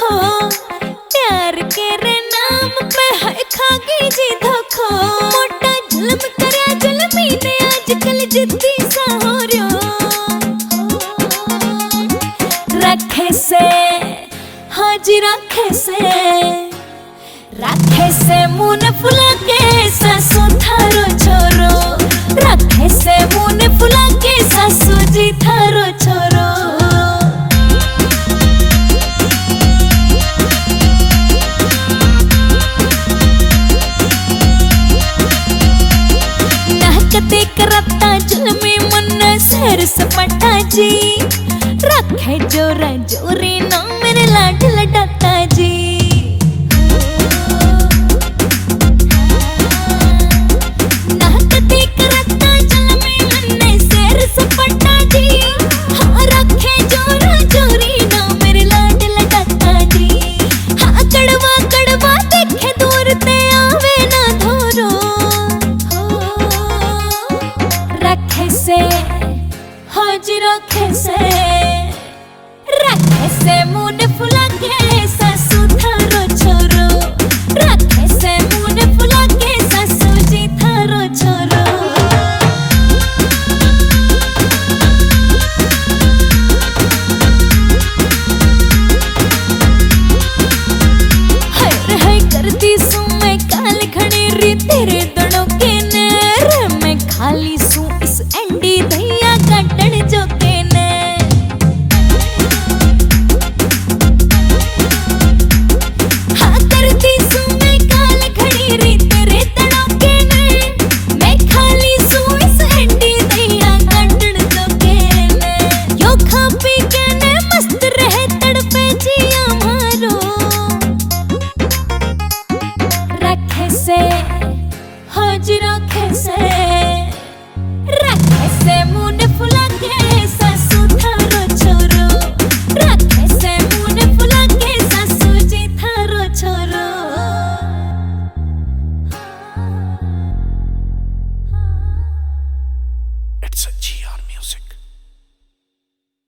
रखो, प्यार के रे नाम पे है खागी जी धोखो। मोटा जुल्म करया जुल्मी ने आजकल जिद्दी सा हो रयो। रखे से हाजी रखे से मुँह ने फुला के सासू थारो छोरो। रखे से मुँह ने फुला के सासू जी थारो छोरो। नाहकते करता जुल्मी मन शेर सपटा जी। रखे जोरा जोरी ना मेरे लाड लडाता जी। नाहकते करता जुल्मी मन शेर सपटा जी। हाँ रखे जोरा जोरी ना मेरे लाड लडाता जी। हाँ कड़वा कड़वा देखे दूर ते आवे ना धोरो। रखे से हाजी रखे से